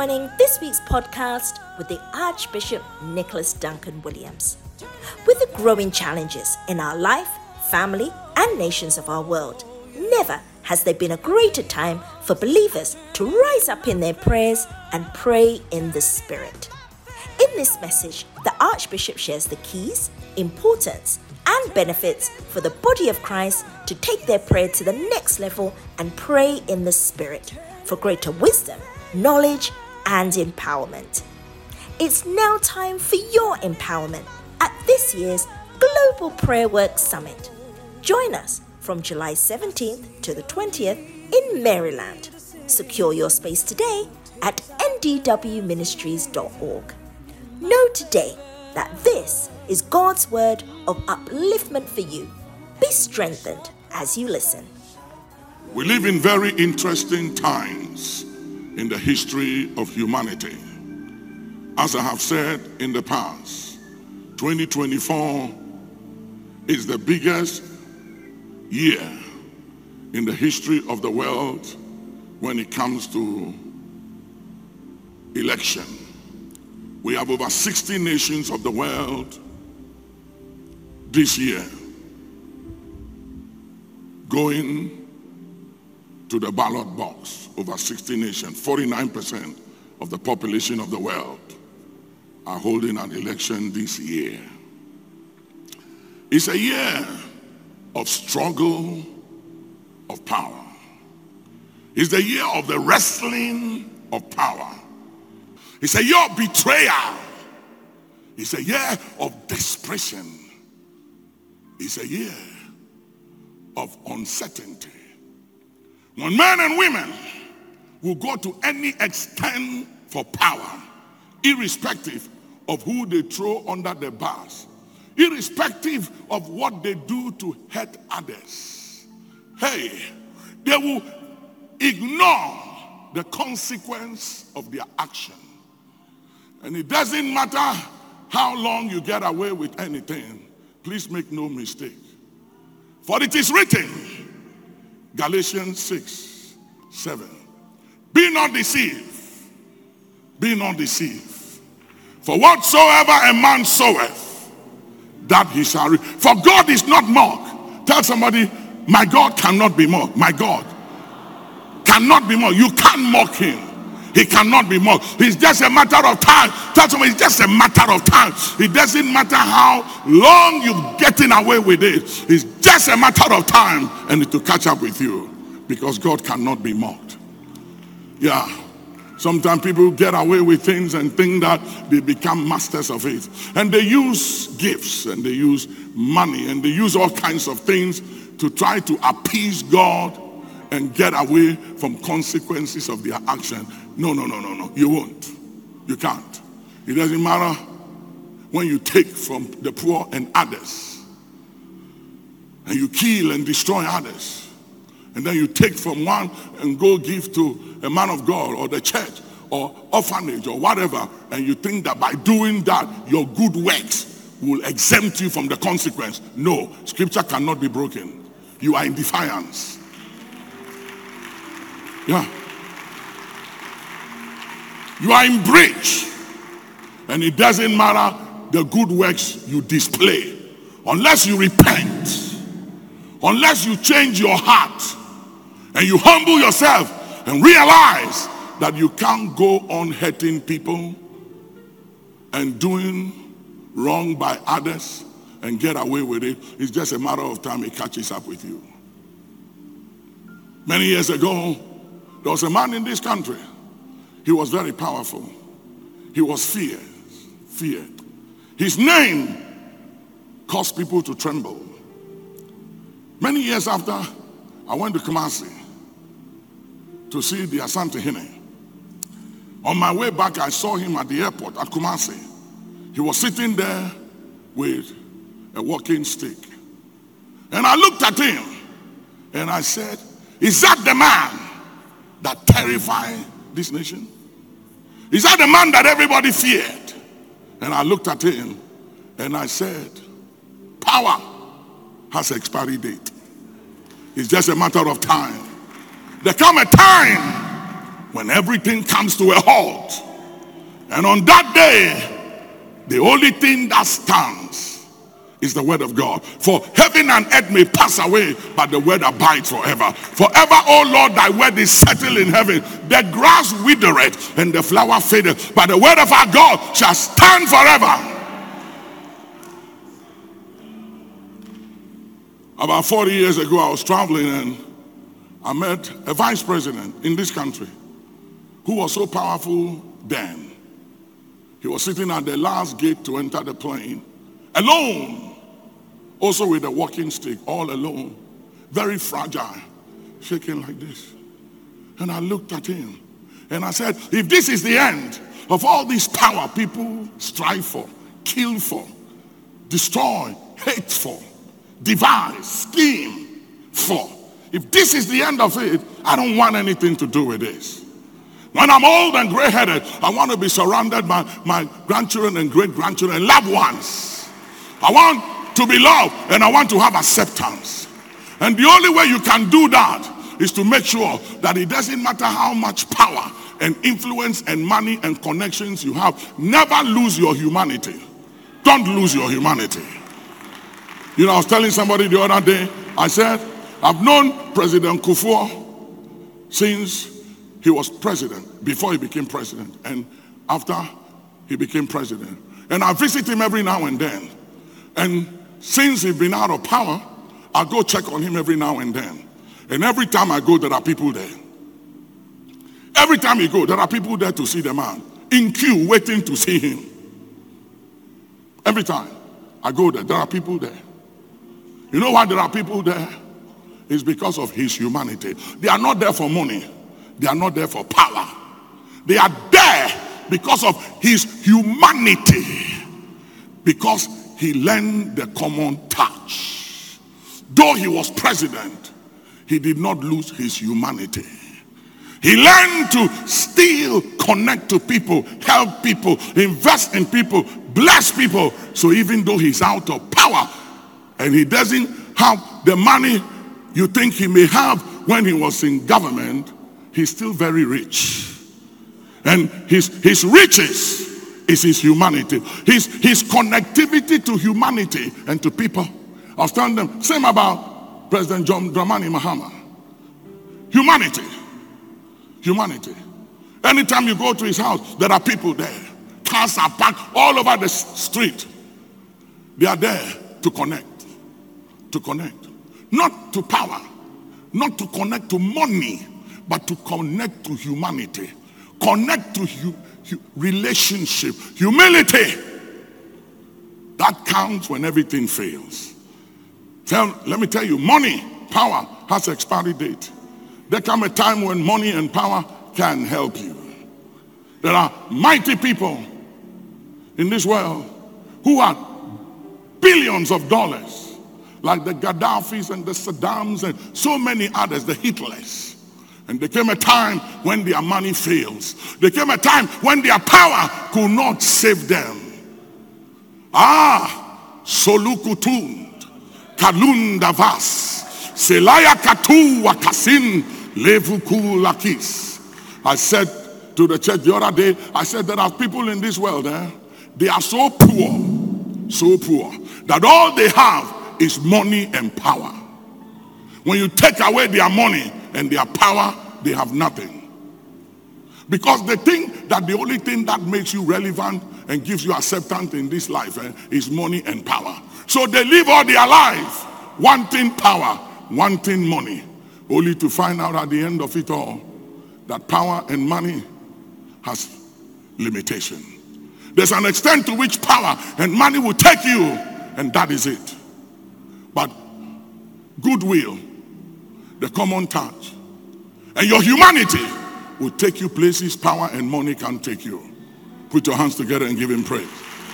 joining this week's podcast with the Archbishop Nicholas Duncan Williams. With the growing challenges in our life, family, and nations of our world, never has there been a greater time for believers to rise up in their prayers and pray in the Spirit. In this message, the Archbishop shares the keys, importance, and benefits for the body of Christ to take their prayer to the next level and pray in the Spirit for greater wisdom, knowledge, and empowerment. It's now time for your empowerment at this year's Global Prayer Work Summit. Join us from July 17th to the 20th in Maryland. Secure your space today at ndwministries.org. Know today that this is God's word of upliftment for you. Be strengthened as you listen. We live in very interesting times in the history of humanity. As I have said in the past, 2024 is the biggest year in the history of the world when it comes to election. We have over 60 nations of the world this year going to the ballot box. Over 60 nations, 49% of the population of the world are holding an election this year. It's a year of struggle, of power. It's the year of the wrestling of power. It's a year of betrayal. It's a year of desperation. It's a year of uncertainty. When men and women will go to any extent for power, irrespective of who they throw under the bus, irrespective of what they do to hurt others, they will ignore the consequence of their action. And it doesn't matter how long you get away with anything. Please make no mistake. For it is written, Galatians 6:7. Be not deceived. Be not deceived. For whatsoever a man soweth, that he shall reap. For God is not mocked. Tell somebody, my God cannot be mocked. My God cannot be mocked. You can't mock him. He cannot be mocked. It's just a matter of time. Tell somebody, it's just a matter of time. It doesn't matter how long you're getting away with it. It's just a matter of time and it will catch up with you, because God cannot be mocked. Yeah. Sometimes people get away with things and think that they become masters of it. And they use gifts and they use money and they use all kinds of things to try to appease God and get away from consequences of their action. No. You won't. You can't. It doesn't matter when you take from the poor and others, and you kill and destroy others, and then you take from one and go give to a man of God or the church or orphanage or whatever, and you think that by doing that your good works will exempt you from the consequence. No, scripture cannot be broken. You are in defiance. Yeah. You are in breach. And it doesn't matter the good works you display. Unless you repent, unless you change your heart, and you humble yourself and realize that you can't go on hurting people and doing wrong by others and get away with it. It's just a matter of time it catches up with you. Many years ago, there was a man in this country. He was very powerful. He was feared. His name caused people to tremble. Many years after, I went to Kumasi to see the Asante Hene. On my way back, I saw him at the airport at Kumasi. He was sitting there with a walking stick. And I looked at him and I said, is that the man that terrified this nation? Is that the man that everybody feared? And I looked at him and I said, power has expiry date. It's just a matter of time. There come a time when everything comes to a halt. And on that day, the only thing that stands is the word of God. For heaven and earth may pass away, but the word abides forever. Forever, O Lord, thy word is settled in heaven. The grass withereth and the flower fadeth, but the word of our God shall stand forever. About 40 years ago, I was traveling and I met a vice president in this country who was so powerful then. He was sitting at the last gate to enter the plane, alone, also with a walking stick, all alone, very fragile, shaking like this. And I looked at him and I said, if this is the end of all this power people strive for, kill for, destroy, hate for, devise, scheme for, if this is the end of it, I don't want anything to do with this. When I'm old and gray-headed, I want to be surrounded by my grandchildren and great-grandchildren and loved ones. I want to be loved and I want to have acceptance. And the only way you can do that is to make sure that it doesn't matter how much power and influence and money and connections you have, never lose your humanity. Don't lose your humanity. You know, I was telling somebody the other day, I said, I've known President Kufuor since he was president, before he became president, and after he became president. And I visit him every now and then. And since he's been out of power, I go check on him every now and then. And every time I go, there are people there. Every time you go, there are people there to see the man, in queue, waiting to see him. Every time I go there are people there. You know why there are people there? It's because of his humanity. They are not there for money. They are not there for power. They are there because of his humanity. Because he learned the common touch. Though he was president, he did not lose his humanity. He learned to still connect to people, help people, invest in people, bless people. So even though he's out of power and he doesn't have the money you think he may have when he was in government, he's still very rich. And his riches is his humanity. His connectivity to humanity and to people. I was telling them, same about President John Dramani Mahama. Humanity. Humanity. Anytime you go to his house, there are people there. Cars are parked all over the street. They are there to connect. To connect. Not to power, not to connect to money, but to connect to humanity, connect to relationship, humility. That counts when everything fails. Let me tell you, money, power has an expiry date. There comes a time when money and power can help you. There are mighty people in this world who are billions of dollars, like the Gaddafis and the Saddams and so many others, the Hitlers. And there came a time when their money fails. There came a time when their power could not save them. Solukutund, Kalundavas, Selaya Katu Wakasin, Levuku Lakis. I said to the church the other day, I said there are people in this world, they are so poor, that all they have is money and power. When you take away their money and their power, they have nothing. Because they think that the only thing that makes you relevant and gives you acceptance in this life is money and power. So they live all their life wanting power, wanting money, only to find out at the end of it all that power and money has limitation. There's an extent to which power and money will take you, and that is it. But goodwill, the common touch, and your humanity will take you places power and money can't take you. Put your hands together and give him praise.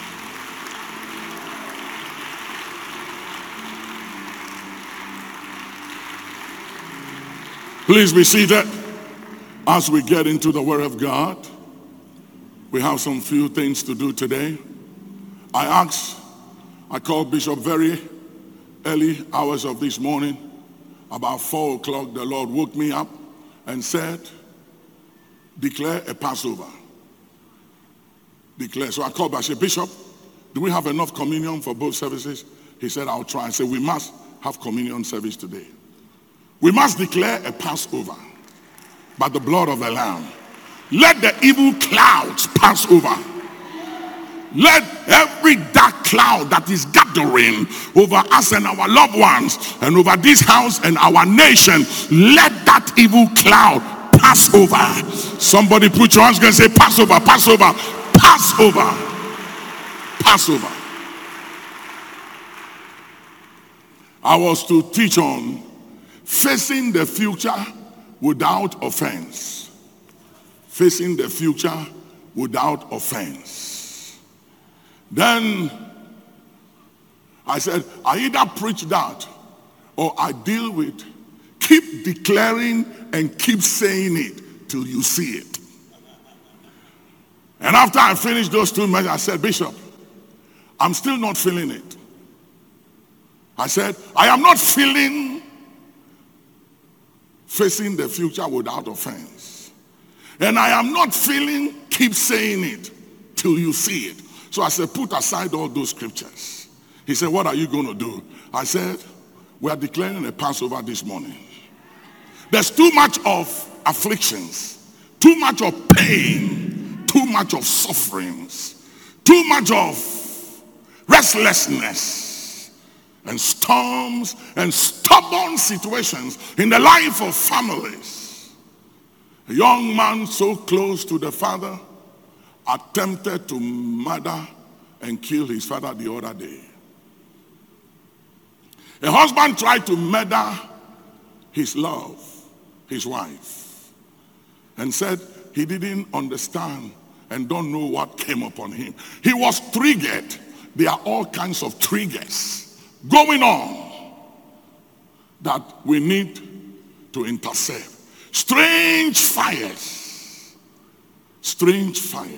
Please be seated as we get into the Word of God. We have some few things to do today. I called Bishop very early hours of this morning, about 4 o'clock. The Lord woke me up and said, declare a Passover. Declare. So I called back. I said, Bishop, do we have enough communion for both services? He said, I'll try. I said, we must have communion service today. We must declare a Passover by the blood of the Lamb. Let the evil clouds pass over. Let every dark cloud that is gathering over us and our loved ones and over this house and our nation, let that evil cloud pass over. Somebody put your hands and say, Passover, Passover, Passover, Passover. I was to teach on facing the future without offense. Facing the future without offense. Then I said, I either preach that or I deal with keep declaring and keep saying it till you see it. And after I finished those 2 messages, I said, Bishop, I'm still not feeling it. I said, I am not feeling facing the future without offense. And I am not feeling keep saying it till you see it. So I said, put aside all those scriptures. He said, what are you going to do? I said, we are declaring a Passover this morning. There's too much of afflictions, too much of pain, too much of sufferings, too much of restlessness and storms and stubborn situations in the life of families. A young man so close to the father attempted to murder and kill his father the other day. A husband tried to murder his love, his wife, and said he didn't understand and don't know what came upon him. He was triggered. There are all kinds of triggers going on that we need to intercept. Strange fires, strange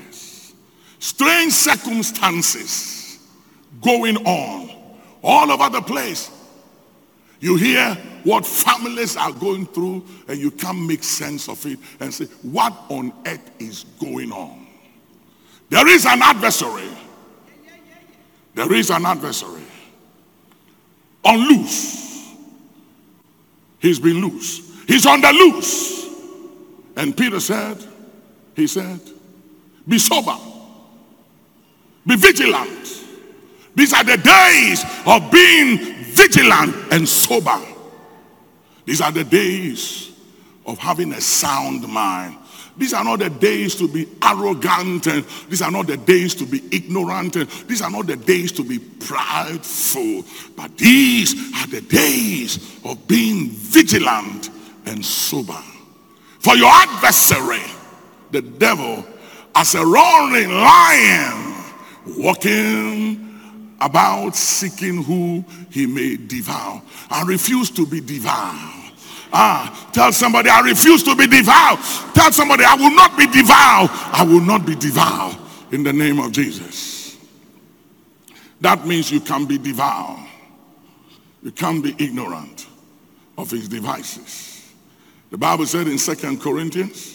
circumstances going on all over the place. You hear what families are going through and you can't make sense of it and say, what on earth is going on? There is an adversary. There is an adversary. On loose. He's been loose. He's on the loose. And Peter said, he said, be sober. Be vigilant. These are the days of being vigilant and sober. These are the days of having a sound mind. These are not the days to be arrogant, and these are not the days to be ignorant, and these are not the days to be prideful, but these are the days of being vigilant and sober. For your adversary, the devil, as a roaring lion, walking about seeking who he may devour. I refuse to be devoured. Tell somebody, I refuse to be devoured. Tell somebody, I will not be devoured. I will not be devoured in the name of Jesus. That means you can be devoured. You can't be ignorant of his devices. The Bible said in 2 Corinthians,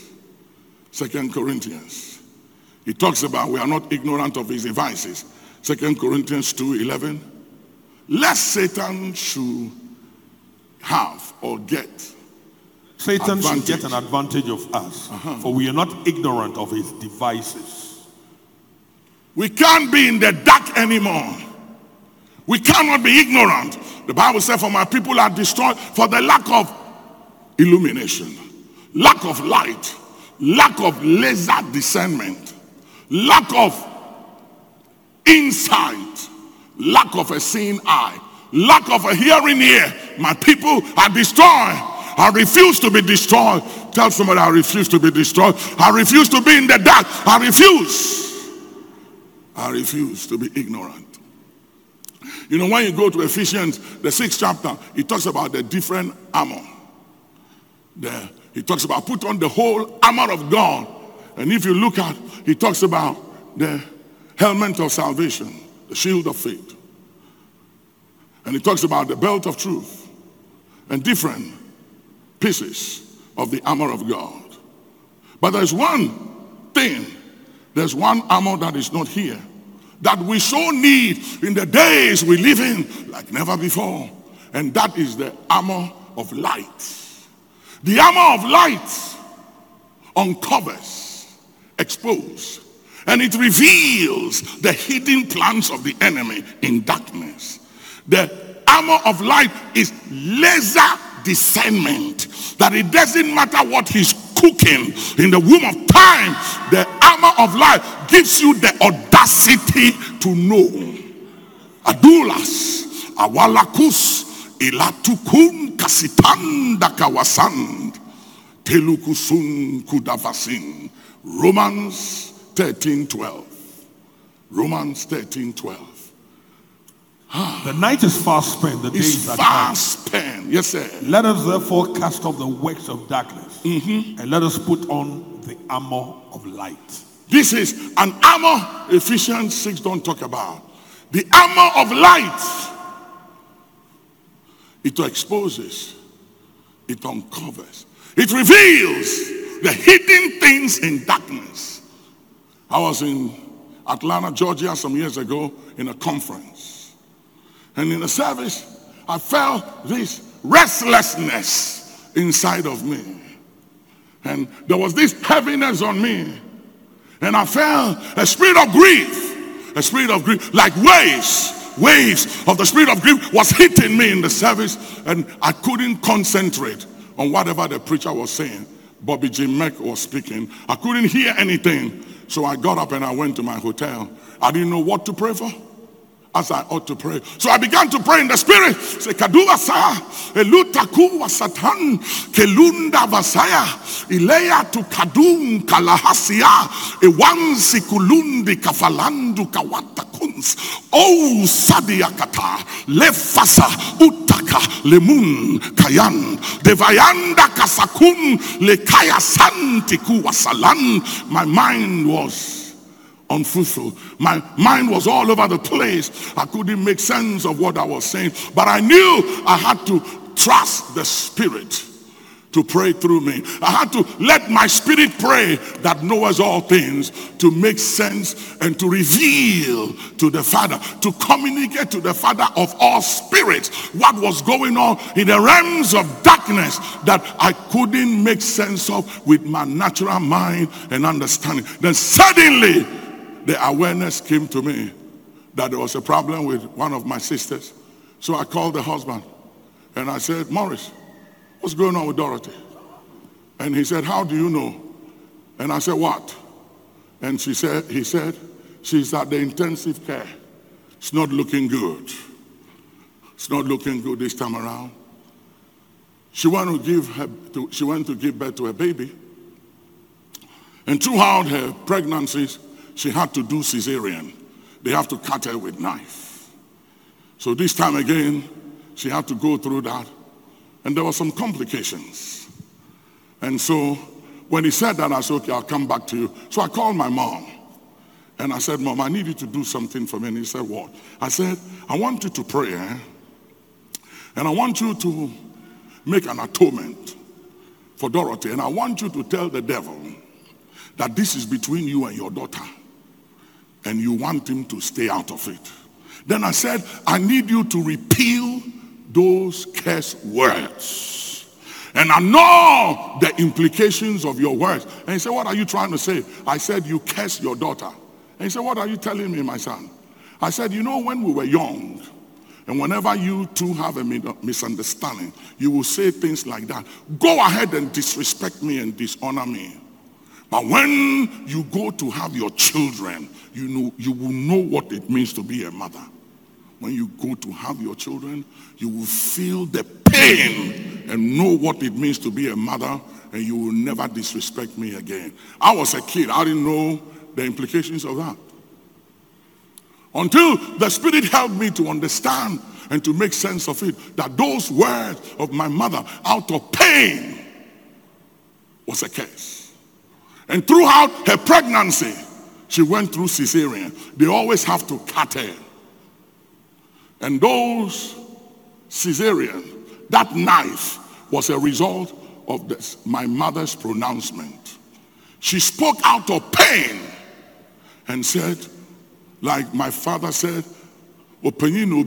it talks about we are not ignorant of his devices. 2 Corinthians 2:11. Lest Satan should have or get Satan should get an advantage of us, for we are not ignorant of his devices. We can't be in the dark anymore. We cannot be ignorant. The Bible said, for my people are destroyed for the lack of illumination, lack of light, lack of laser discernment, lack of insight, lack of a seeing eye, lack of a hearing ear. My people are destroyed. I refuse to be destroyed. Tell somebody, I refuse to be destroyed. I refuse to be in the dark. I refuse to be ignorant. You know, when you go to Ephesians, the 6th chapter, it talks about the different armor. There, it talks about put on the whole armor of God. And if you look at, it talks about the helmet of salvation, the shield of faith. And it talks about the belt of truth and different pieces of the armor of God. But there's one thing, there's one armor that is not here, that we so need in the days we live in like never before. And that is the armor of light. The armor of light uncovers, exposes, and it reveals the hidden plans of the enemy in darkness. The armor of light is laser discernment, that it doesn't matter what he's cooking in the womb of time. The armor of light gives you the audacity to know. Adulas, awalakus, ilatukun kasitanda kawasand, telukusun kudavasin. Romans 13:12. Romans 13:12. The night is fast spent, the day is at hand. Fast spent. Yes, sir. Let us therefore cast off the works of darkness, and let us put on the armor of light. This is an armor Ephesians 6 don't talk about. The armor of light. It exposes, it uncovers, it reveals the hidden things in darkness. I was in Atlanta, Georgia some years ago in a conference. And in the service, I felt this restlessness inside of me. And there was this heaviness on me. And I felt a spirit of grief, like waves of the spirit of grief was hitting me in the service. And I couldn't concentrate on whatever the preacher was saying. Bobby J. Mack was speaking. I couldn't hear anything. So I got up and I went to my hotel. I didn't know what to pray for, as I ought to pray. So I began to pray in the spirit. Say, Kaduva sa, elutaku wasatan, kelunda vasaya, ilea tu kadum kalahasia, ewansi kulundi kafalandu kawata kuns, o sadiakata, lefasa utaka lemun kayan, devayanda kasakun lekaya santiku wasalan. My mind was unfruitful. My mind was all over the place. I couldn't make sense of what I was saying, but I knew I had to trust the Spirit to pray through me. I had to let my spirit pray that knows all things, to make sense and to reveal to the Father, to communicate to the Father of all spirits what was going on in the realms of darkness that I couldn't make sense of with my natural mind and understanding. Then suddenly the awareness came to me that there was a problem with one of my sisters. So I called the husband and I said, Morris, what's going on with Dorothy? And he said, how do you know? And I said, what? And he said, she's at the intensive care. It's not looking good. It's not looking good this time around. She went to give birth to a baby. And throughout her pregnancies, she had to do cesarean. They have to cut her with knife. So this time again, she had to go through that. And there were some complications. And so when he said that, I said, okay, I'll come back to you. So I called my mom. And I said, Mom, I need you to do something for me. And he said, what? I said, I want you to pray. And I want you to make an atonement for Dorothy. And I want you to tell the devil that this is between you and your daughter. And you want him to stay out of it. Then I said, I need you to repeal those curse words. And I know the implications of your words. And he said, what are you trying to say? I said, you curse your daughter. And he said, what are you telling me, my son? I said, you know, when we were young, and whenever you two have a misunderstanding, you will say things like that. Go ahead and disrespect me and dishonor me. But when you go to have your children, you will know what it means to be a mother. When you go to have your children, you will feel the pain and know what it means to be a mother, and you will never disrespect me again. I was a kid. I didn't know the implications of that. Until the Spirit helped me to understand and to make sense of it, that those words of my mother out of pain was a curse. And throughout her pregnancy, she went through cesarean. They always have to cut her. And those cesarean, that knife was a result of my mother's pronouncement. She spoke out of pain and said, like my father said, and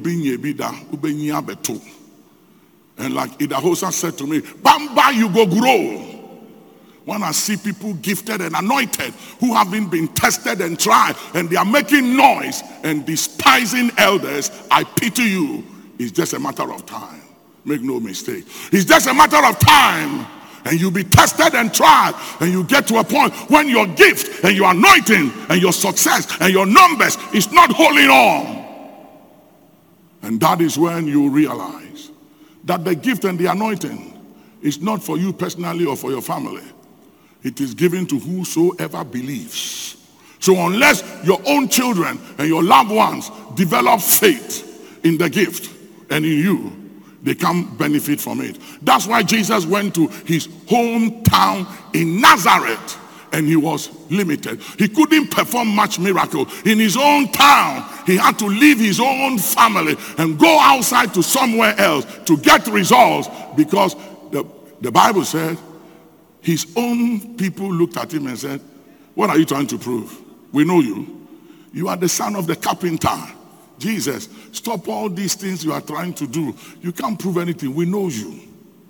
like Idahosa said to me, Bamba, you go grow. When I see people gifted and anointed who haven't been tested and tried and they are making noise and despising elders, I pity you. It's just a matter of time. Make no mistake. It's just a matter of time. And you'll be tested and tried, and you get to a point when your gift and your anointing and your success and your numbers is not holding on. And that is when you realize that the gift and the anointing is not for you personally or for your family. It is given to whosoever believes. So unless your own children and your loved ones develop faith in the gift and in you, they can't benefit from it. That's why Jesus went to his hometown in Nazareth and he was limited. He couldn't perform much miracle. In his own town, he had to leave his own family and go outside to somewhere else to get results, because the Bible said his own people looked at him and said, what are you trying to prove? We know you. You are the son of the carpenter. Jesus, stop all these things you are trying to do. You can't prove anything. We know you.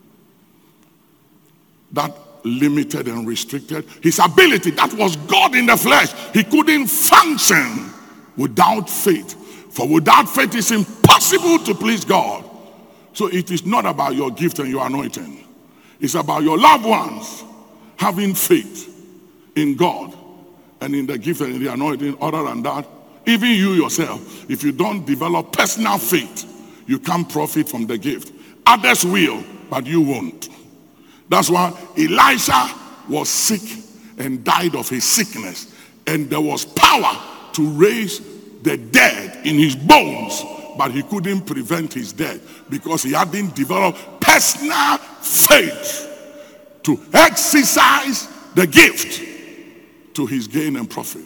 That limited and restricted his ability. That was God in the flesh. He couldn't function without faith. For without faith, it's impossible to please God. So it is not about your gift and your anointing. It's about your loved ones having faith in God and in the gift and in the anointing. Other than that, even you yourself, if you don't develop personal faith, you can't profit from the gift. Others will, but you won't. That's why Elisha was sick and died of his sickness. And there was power to raise the dead in his bones, but he couldn't prevent his death because he hadn't developed personal faith to exercise the gift to his gain and profit.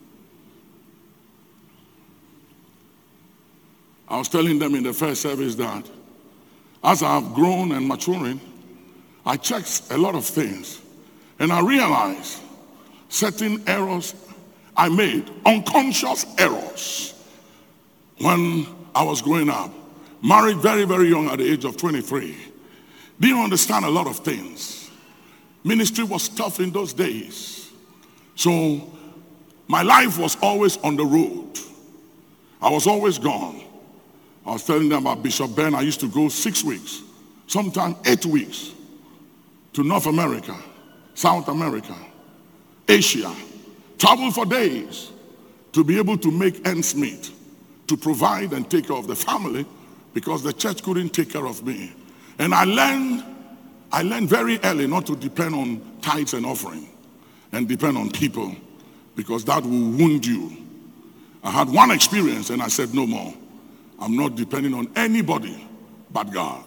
I was telling them in the first service that as I've grown and maturing, I checked a lot of things, and I realized certain errors I made, unconscious errors, when I was growing up. Married very, very young at the age of 23. Didn't understand a lot of things. Ministry was tough in those days. So my life was always on the road. I was always gone. I was telling them about Bishop Ben. I used to go 6 weeks, sometimes 8 weeks, to North America, South America, Asia. Travel for days to be able to make ends meet, to provide and take care of the family, because the church couldn't take care of me. And I learned very early not to depend on tithes and offering and depend on people, because that will wound you. I had one experience and I said, no more. I'm not depending on anybody but God.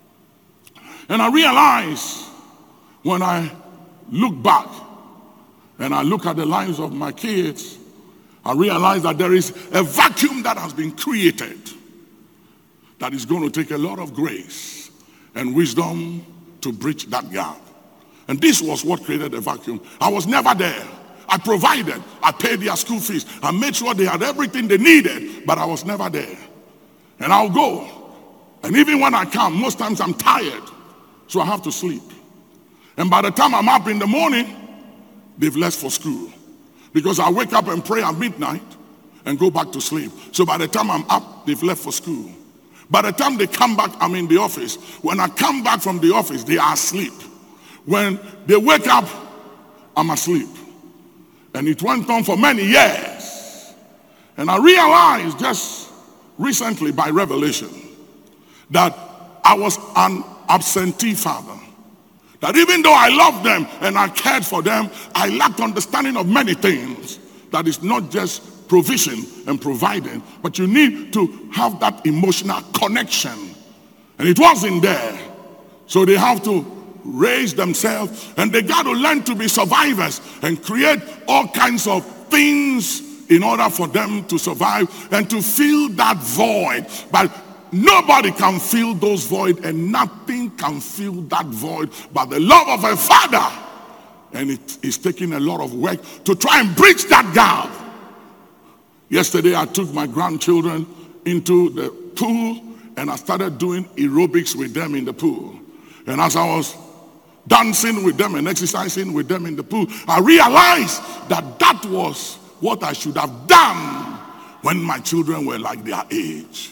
And I realized when I look back and I look at the lives of my kids, I realize that there is a vacuum that has been created that is going to take a lot of grace and wisdom to bridge that gap. And this was what created the vacuum. I was never there. I provided. I paid their school fees. I made sure they had everything they needed, but I was never there. And I'll go. And even when I come, most times I'm tired, so I have to sleep. And by the time I'm up in the morning, they've left for school. Because I wake up and pray at midnight and go back to sleep. So by the time I'm up, they've left for school. By the time they come back, I'm in the office. When I come back from the office, they are asleep. When they wake up, I'm asleep. And it went on for many years. And I realized just recently by revelation that I was an absentee father. That even though I loved them and I cared for them, I lacked understanding of many things. That is not just provision and providing, but you need to have that emotional connection. And it wasn't there. So they have to raise themselves, and they got to learn to be survivors and create all kinds of things in order for them to survive and to fill that void. But nobody can fill those void, and nothing can fill that void but the love of a father And it is taking a lot of work to try and bridge that gap. Yesterday, I took my grandchildren into the pool and I started doing aerobics with them in the pool. And as I was dancing with them and exercising with them in the pool, I realized that that was what I should have done when my children were like their age.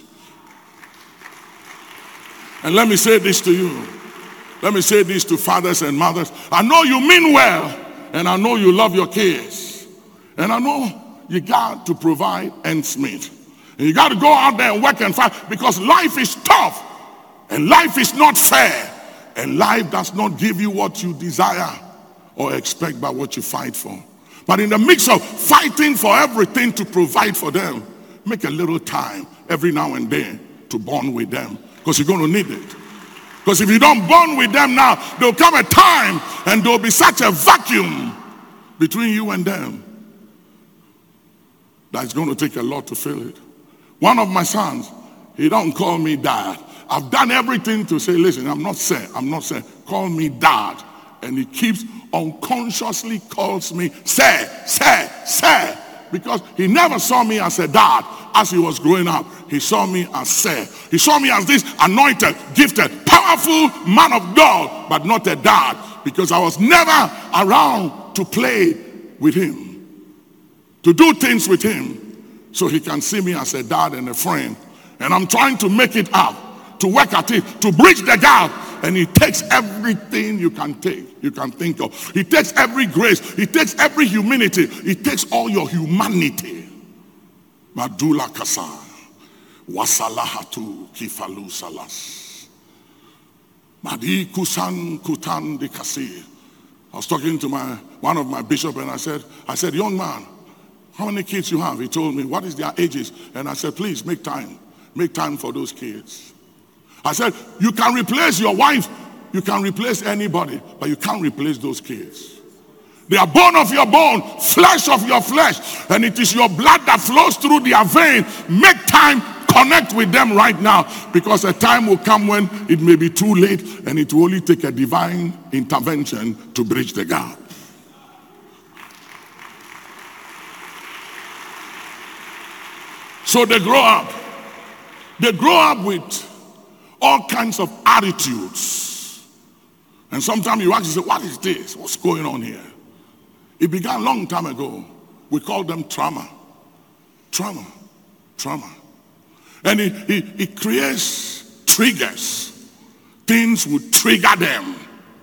And let me say this to you. Let me say this to fathers and mothers. I know you mean well, and I know you love your kids. And I know you got to provide ends meet. And you got to go out there and work and fight, because life is tough, and life is not fair, and life does not give you what you desire or expect by what you fight for. But in the mix of fighting for everything to provide for them, make a little time every now and then to bond with them, because you're going to need it. Because if you don't bond with them now, there'll come a time and there'll be such a vacuum between you and them that it's going to take a lot to fill it. One of my sons, he don't call me dad. I've done everything to say, listen, I'm not saying, call me dad. And he keeps unconsciously calls me sir, because he never saw me as a dad as he was growing up. He saw me as sir. He saw me as this anointed, gifted, powerful man of God, but not a dad, because I was never around to play with him, to do things with him, so he can see me as a dad and a friend. And I'm trying to make it up, to work at it, to bridge the gap. And he takes everything you can think of. He takes every grace. He takes every humility. He takes all your humanity. Madula kasa, wasalahatu kifalu salas. Madi kusan kutan di kasir. I was talking to one of my bishops, and I said, young man, how many kids you have? He told me, what is their ages? And I said, please make time for those kids. I said, you can replace your wife, you can replace anybody, but you can't replace those kids. They are bone of your bone, flesh of your flesh, and it is your blood that flows through their vein. Make time, connect with them right now, because a time will come when it may be too late, and it will only take a divine intervention to bridge the gap. So they grow up. They grow up with all kinds of attitudes. And sometimes you actually say, what is this? What's going on here? It began a long time ago. We call them trauma. Trauma. And it creates triggers. Things will trigger them.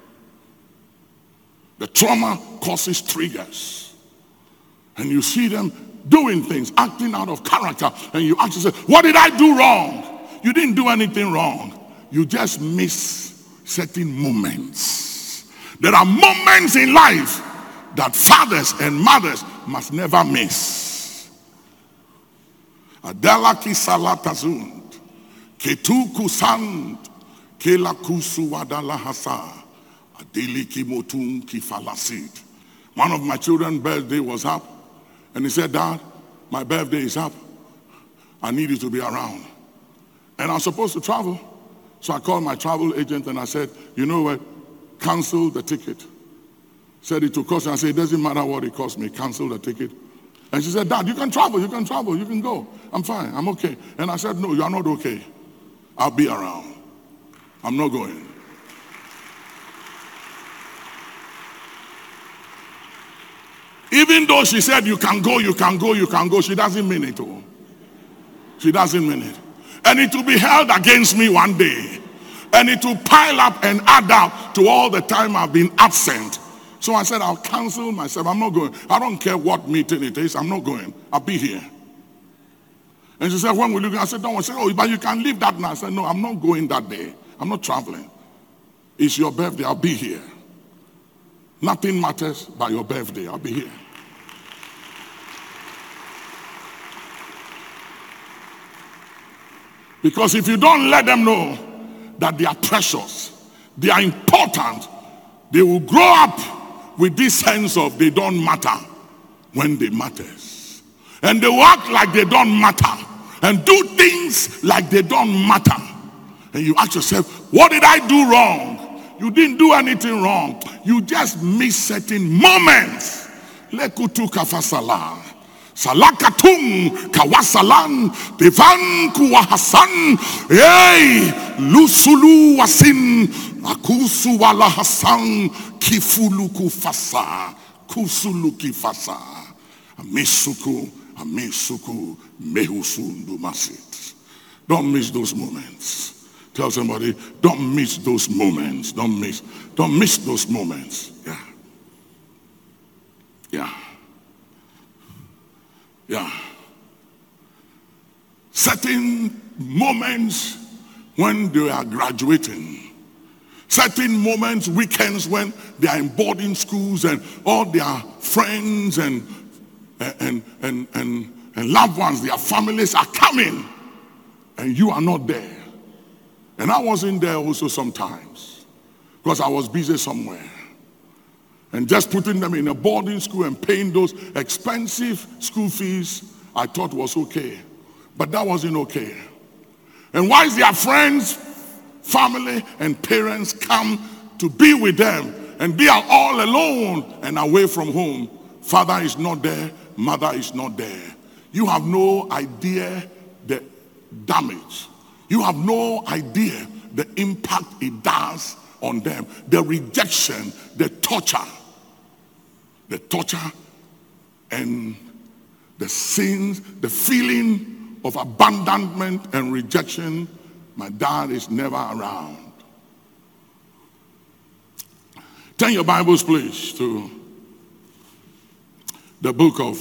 The trauma causes triggers. And you see them doing things, acting out of character. And you actually say, what did I do wrong? You didn't do anything wrong. You just miss certain moments. There are moments in life that fathers and mothers must never miss. Adela ki salatazund, ketu kusand, kela kusu wadala hasa, adeli ki motun ki falasid. One of my children's birthday was up, and he said, Dad, my birthday is up. I need you to be around. And I was supposed to travel. So I called my travel agent and I said, you know what? Cancel the ticket. Said it will cost me. I said, it doesn't matter what it costs me. Cancel the ticket. And she said, Dad, you can travel. You can go. I'm fine. I'm okay. And I said, no, you are not okay. I'll be around. I'm not going. Even though she said, you can go, she doesn't mean it. She doesn't mean it. And it will be held against me one day. And it will pile up and add up to all the time I've been absent. So I said, I'll cancel myself. I'm not going. I don't care what meeting it is. I'm not going. I'll be here. And she said, when will you go? I said, don't worry. She said, oh, but you can leave that now. I said, no, I'm not going that day. I'm not traveling. It's your birthday. I'll be here. Nothing matters but your birthday. I'll be here. Because if you don't let them know that they are precious, they are important, they will grow up with this sense of they don't matter when they matters. And they will act like they don't matter and do things like they don't matter. And you ask yourself, what did I do wrong? You didn't do anything wrong. You just missed certain moments. Lekutu kafasala. Salakatung kawasalan devan kuwahasan hey lusulu wasin akusu wala hasan kifuluku fasa kusuluki fasa amisuku mehusundu masit. Don't miss those moments. Tell somebody, don't miss those moments. Don't miss those moments. Yeah. Certain moments when they are graduating. Certain moments, weekends when they are in boarding schools and all their friends and loved ones, their families are coming and you are not there. And I wasn't there also sometimes because I was busy somewhere. And just putting them in a boarding school and paying those expensive school fees, I thought was okay. But that wasn't okay. And once their friends, family, and parents come to be with them, and they are all alone and away from home, father is not there, mother is not there. You have no idea the damage. You have no idea the impact it does on them. The rejection, the torture and the sins, the feeling of abandonment and rejection. My dad is never around. Turn your Bibles, please, to the book of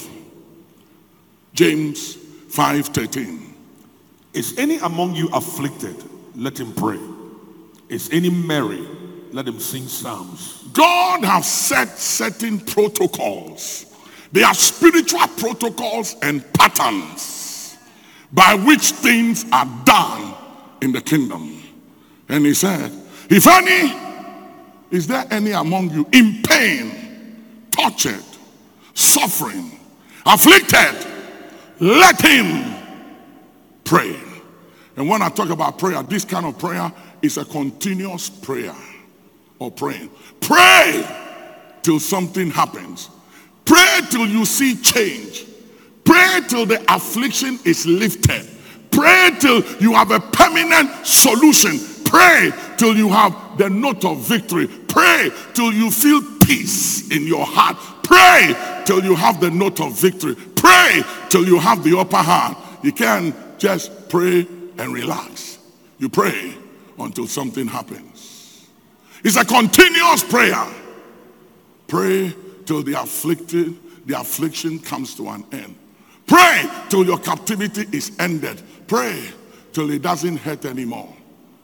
James 5:13. Is any among you afflicted? Let him pray. Is any merry? Let him sing psalms. God has set certain protocols. They are spiritual protocols and patterns by which things are done in the kingdom. And he said, if any, is there any among you in pain, tortured, suffering, afflicted? Let him pray. And when I talk about prayer, this kind of prayer is a continuous prayer or praying. Pray till something happens. Pray till you see change. Pray till the affliction is lifted. Pray till you have a permanent solution. Pray till you have the note of victory. Pray till you feel peace in your heart. Pray till you have the note of victory. Pray till you have the upper hand. You can't just pray and relax. You pray until something happens. It's a continuous prayer. Pray till the affliction comes to an end. Pray till your captivity is ended. Pray till it doesn't hurt anymore.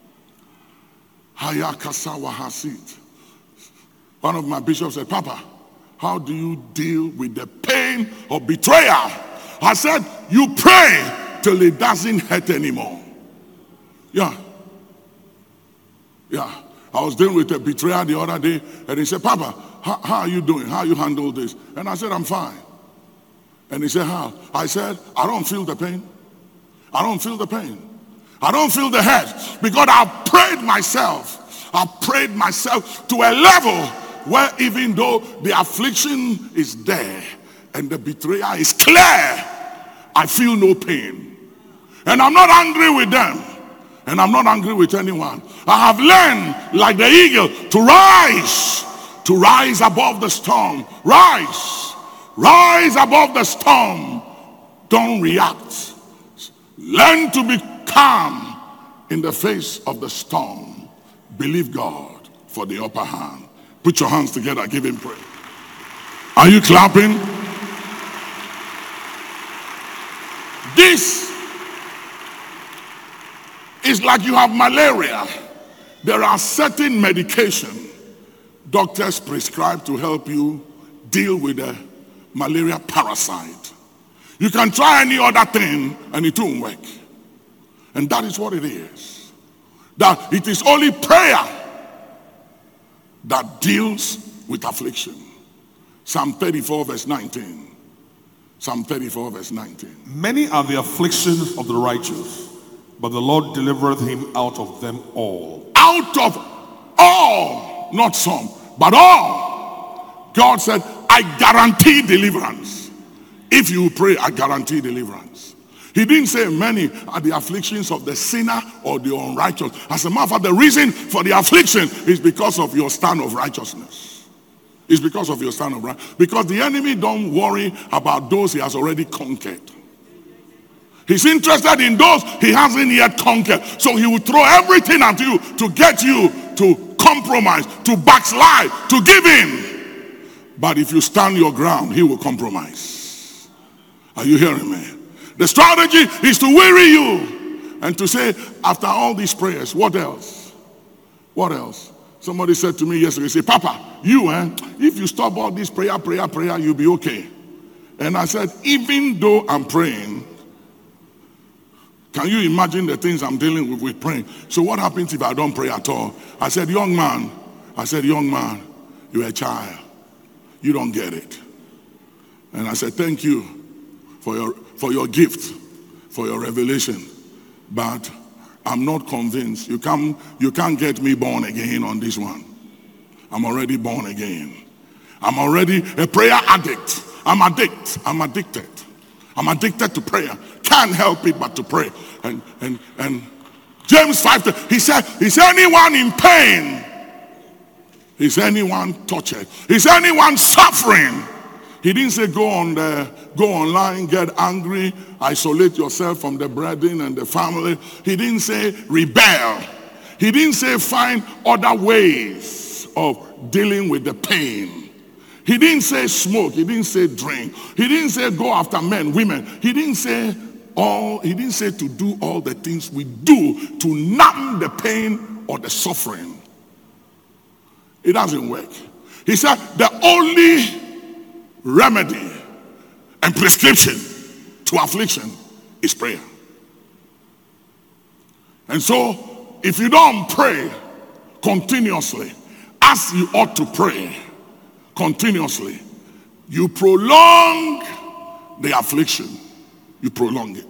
One of my bishops said, Papa, how do you deal with the pain of betrayal? I said, you pray till it doesn't hurt anymore. Yeah. I was dealing with a betrayer the other day, and he said, Papa, how are you doing? How you handle this? And I said, I'm fine. And he said, how? I said, I don't feel the pain. I don't feel the pain. I don't feel the hurt because I've prayed myself. I've prayed myself to a level where even though the affliction is there and the betrayer is clear, I feel no pain. And I'm not angry with them. And I'm not angry with anyone. I have learned, like the eagle, to rise above the storm. Rise above the storm. Don't react. Learn to be calm in the face of the storm. Believe God for the upper hand. Put your hands together, give him praise. Are you clapping? This is like you have malaria. There are certain medication doctors prescribe to help you deal with the malaria parasite. You can try any other thing and it won't work. And that is what it is. That it is only prayer that deals with affliction. Psalm 34 verse 19. Psalm 34 verse 19. Many are the afflictions of the righteous, but the Lord delivereth him out of them all. Out of all. not some, but all. God said, I guarantee deliverance. If you pray, I guarantee deliverance. He didn't say many are the afflictions of the sinner or the unrighteous. As a matter of fact, the reason for the affliction is because of your stand of righteousness. It's because of your stand of righteousness. Because the enemy don't worry about those he has already conquered. He's interested in those he hasn't yet conquered. So he will throw everything at you to get you to compromise, to backslide, to give in. But if you stand your ground, he will compromise. Are you hearing me? The strategy is to weary you and to say, after all these prayers, what else? What else? Somebody said to me yesterday, say, Papa, if you stop all this prayer, you'll be okay. And I said, even though I'm praying, can you imagine the things I'm dealing with praying? So what happens if I don't pray at all? I said, young man, you're a child. You don't get it. And I said, thank you for your gift, for your revelation. But I'm not convinced. You can't get me born again on this one. I'm already born again. I'm already a prayer addict. I'm addicted. I'm addicted to prayer. Can't help it but to pray. And James 5, he said, is anyone in pain? Is anyone tortured? Is anyone suffering? He didn't say go online, get angry, isolate yourself from the brethren and the family. He didn't say rebel. He didn't say find other ways of dealing with the pain. He didn't say smoke. He didn't say drink. He didn't say go after men, women. He didn't say to do all the things we do to numb the pain or the suffering. It doesn't work. He said the only remedy and prescription to affliction is prayer. And so if you don't pray continuously as you ought to pray continuously, you prolong the affliction. You prolong it.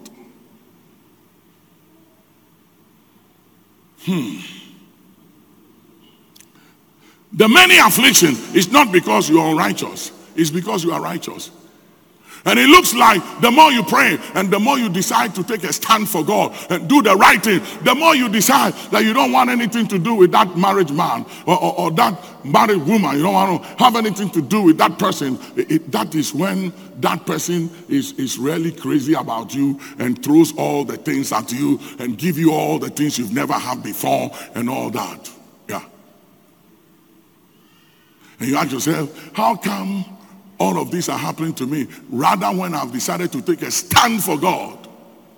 The many affliction is not because you are unrighteous. It's because you are righteous. And it looks like the more you pray and the more you decide to take a stand for God and do the right thing, the more you decide that you don't want anything to do with that married man or that married woman. You don't want to have anything to do with that person. That is when that person is really crazy about you and throws all the things at you and give you all the things you've never had before and all that. Yeah. And you ask yourself, how come all of these are happening to me rather when I've decided to take a stand for God?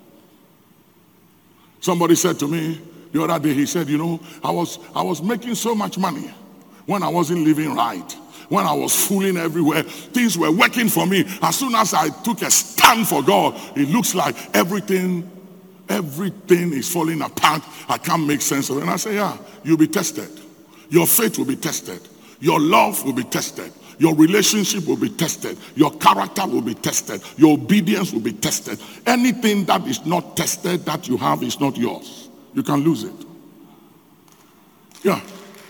Somebody said to me the other day, he said, I was making so much money when I wasn't living right, when I was fooling everywhere. Things were working for me. As soon as I took a stand for God, it looks like everything is falling apart. I can't make sense of it. And I say, yeah, you'll be tested. Your faith will be tested. Your love will be tested. Your relationship will be tested. Your character will be tested. Your obedience will be tested. Anything that is not tested that you have is not yours. You can lose it. Yeah.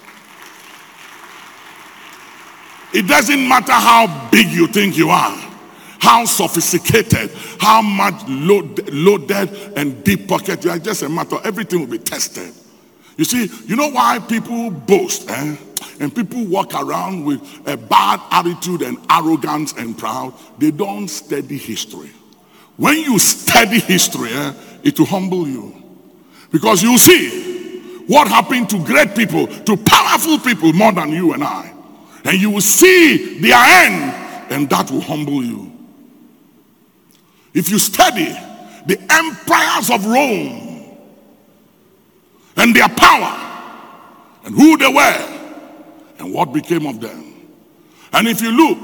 It doesn't matter how big you think you are, how sophisticated, how much loaded and deep pocket you are. Just a matter, everything will be tested. You see, you know why people boast, and people walk around with a bad attitude and arrogance and proud? They don't study history. When you study history, it will humble you. Because you see what happened to great people, to powerful people more than you and I. And you will see their end, and that will humble you. If you study the empires of Rome and their power and who they were and what became of them. And if you look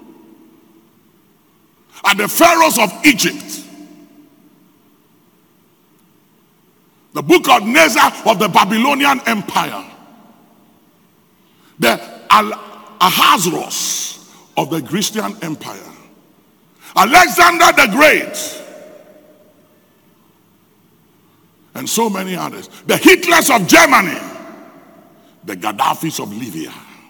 at the pharaohs of Egypt, the Nebuchadnezzar of the Babylonian Empire, the Ahasuerus of the Grecian Empire, Alexander the Great, and so many others, the Hitlers of Germany, the Gaddafis of Libya.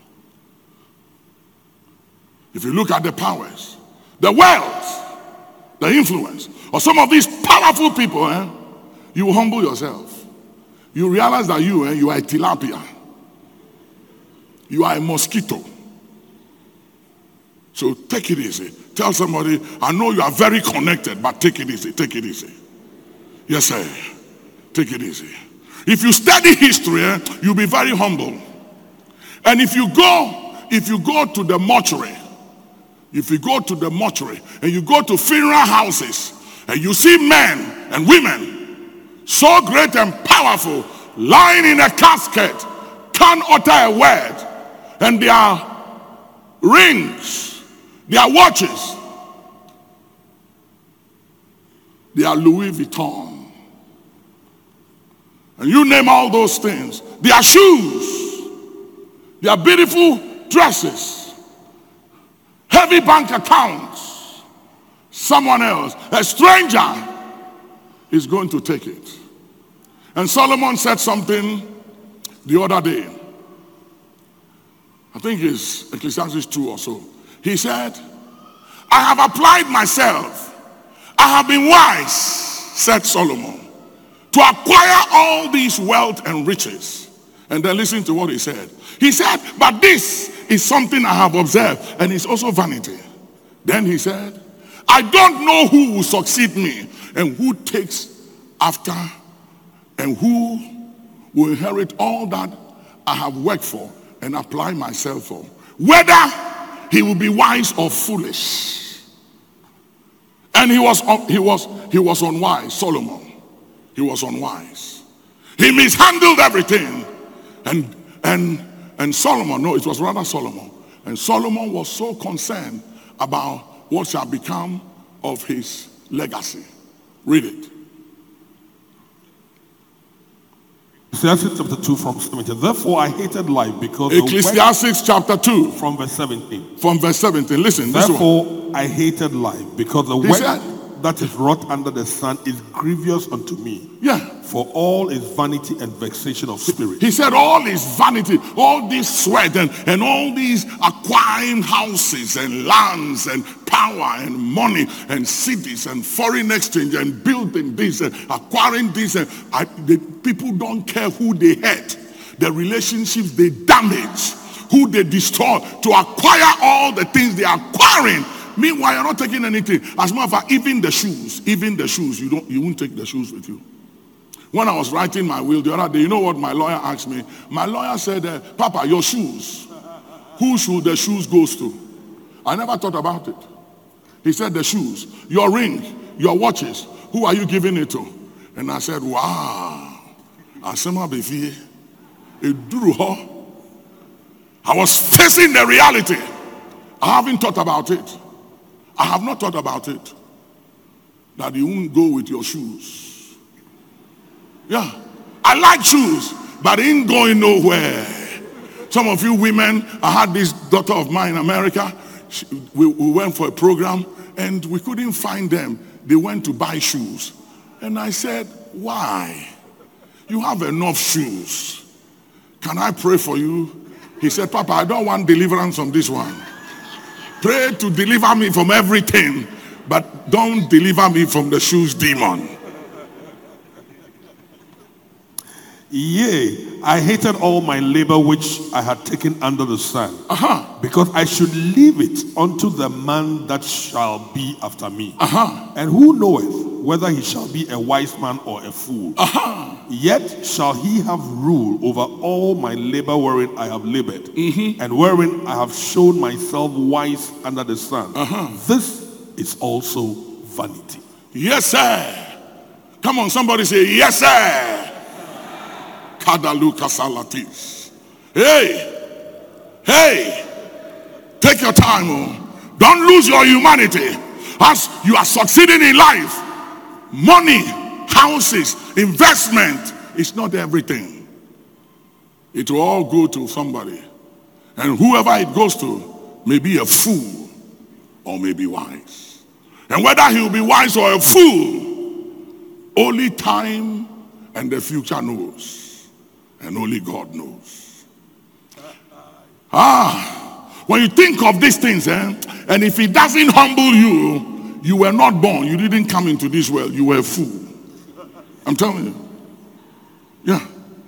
If you look at the powers, the wealth, the influence of some of these powerful people, you humble yourself. You realize that you are a tilapia. You are a mosquito. So take it easy. Tell somebody, I know you are very connected, but take it easy. Take it easy. Yes, sir. Take it easy. If you study history, you'll be very humble. And if you go to the mortuary, and you go to funeral houses and you see men and women so great and powerful lying in a casket, can't utter a word, and their rings, their watches, they are Louis Vuitton, and you name all those things, their shoes, their beautiful dresses, heavy bank accounts, someone else, a stranger, is going to take it. And Solomon said something the other day. I think it's Ecclesiastes 2 or so. He said, I have applied myself. I have been wise, said Solomon, to acquire all these wealth and riches. And then listen to what he said. He said, but this is something I have observed, and it's also vanity. Then he said, I don't know who will succeed me and who takes after and who will inherit all that I have worked for and apply myself for. Whether he will be wise or foolish. And he was unwise, Solomon. He was unwise. He mishandled everything. And Solomon, no, it was rather Solomon. And Solomon was so concerned about what shall become of his legacy. Read it. Ecclesiastes chapter 2 from 17. Therefore I hated life because Ecclesiastes chapter 2 from verse 17. From verse 17. Listen. Therefore I hated life because the work that is wrought under the sun is grievous unto me. Yeah. For all is vanity and vexation of spirit. He said all is vanity, all this sweat and all these acquiring houses and lands and power and money and cities and foreign exchange and building this and acquiring this. And the people don't care who they hurt, the relationships they damage, who they destroy to acquire all the things they are acquiring. Meanwhile, you're not taking anything. As a matter of fact, even the shoes, you won't take the shoes with you. When I was writing my will the other day, you know what my lawyer asked me? My lawyer said, Papa, your shoes, who should the shoes go to? I never thought about it. He said, the shoes, your ring, your watches, who are you giving it to? And I said, wow. I was facing the reality. I haven't thought about it. I have not thought about it. That you won't go with your shoes. Yeah. I like shoes, but it ain't going nowhere. Some of you women, I had this daughter of mine in America. We went for a program and we couldn't find them. They went to buy shoes. And I said, why? You have enough shoes. Can I pray for you? He said, Papa, I don't want deliverance on this one. Pray to deliver me from everything, but don't deliver me from the shoes demon. Yea, I hated all my labor which I had taken under the sun, because I should leave it unto the man that shall be after me. And who knoweth whether he shall be a wise man or a fool? Yet shall he have rule over all my labor wherein I have labored, and wherein I have shown myself wise under the sun. This is also vanity. Yes, sir. Come on, somebody say, yes, sir. Hey, take your time. Don't lose your humanity. As you are succeeding in life, money, houses, investment is not everything. It will all go to somebody. And whoever it goes to may be a fool or may be wise. And whether he will be wise or a fool, only time and the future knows. And only God knows. When you think of these things, and if it doesn't humble you, you were not born. You didn't come into this world. You were a fool. I'm telling you. Yeah.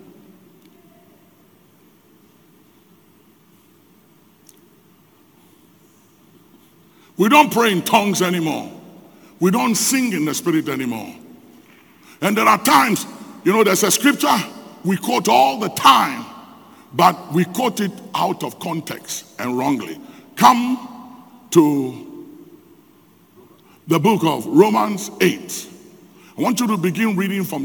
We don't pray in tongues anymore. We don't sing in the spirit anymore. And there are times, there's a scripture we quote all the time, but we quote it out of context and wrongly. Come to the book of Romans 8. I want you to begin reading from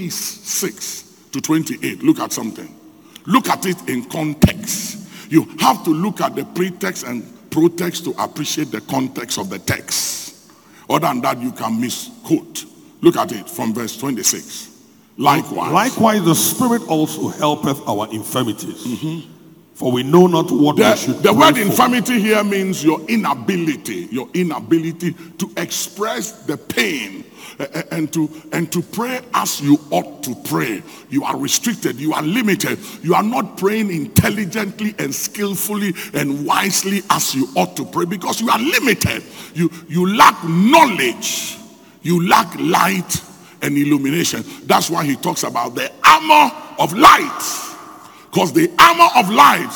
26 to 28. Look at something. Look at it in context. You have to look at the pretext and protext to appreciate the context of the text. Other than that, you can misquote. Look at it from verse 26. Likewise, the Spirit also helpeth our infirmities. For we know not what we should pray. The word infirmity here means your inability to express the pain and to pray as you ought to pray. You are restricted, you are limited. You are not praying intelligently and skillfully and wisely as you ought to pray because you are limited. You lack knowledge. You lack light and illumination. That's why he talks about the armor of light. Because the armor of light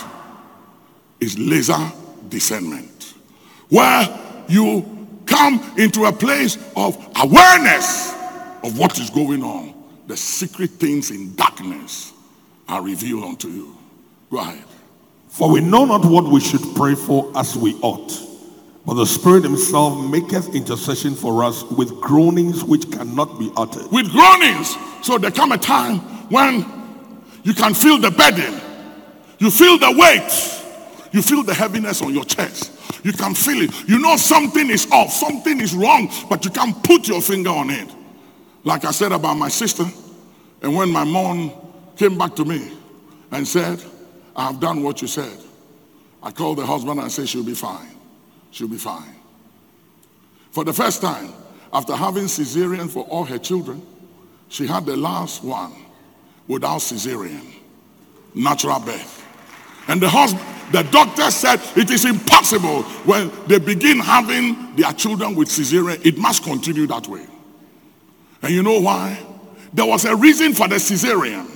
is laser discernment. Where you come into a place of awareness of what is going on. The secret things in darkness are revealed unto you. Go ahead. For we know not what we should pray for as we ought. But the Spirit himself maketh intercession for us with groanings which cannot be uttered. With groanings. So there come a time when you can feel the burden. You feel the weight. You feel the heaviness on your chest. You can feel it. You know something is off. Something is wrong. But you can't put your finger on it. Like I said about my sister. And when my mom came back to me and said, I have done what you said. I called the husband and said, she'll be fine. She'll be fine. For the first time, after having cesarean for all her children, she had the last one without cesarean, natural birth. And the doctor said it is impossible when they begin having their children with cesarean. It must continue that way. And you know why? There was a reason for the cesarean.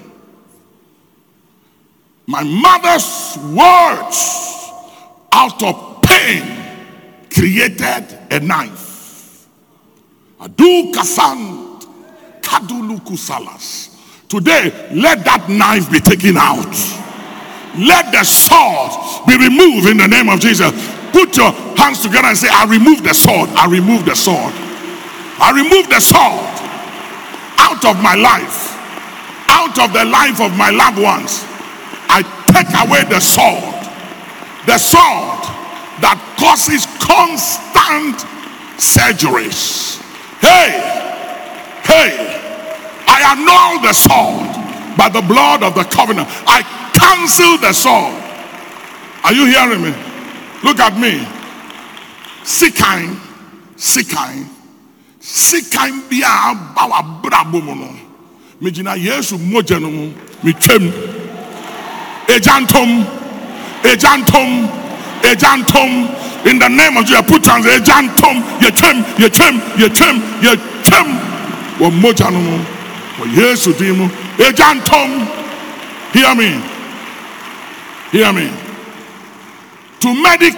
My mother's words out of pain created a knife. Adu kasant kaduluku salas. Today, let that knife be taken out. Let the sword be removed in the name of Jesus. Put your hands together and say, I remove the sword. I remove the sword. I remove the sword out of my life, out of the life of my loved ones. I take away the sword that causes constant surgeries. Hey, I annul the sword by the blood of the covenant. I cancel the sword. Are you hearing me? Look at me. Sikain bia bawa brabo mo no. Mejina Yesu moja no mu metwam. Ejantom in the name of Jesus. Put on ejantom yetwam wo moja no mu wo Yesu di mu ejantom. Hear me. To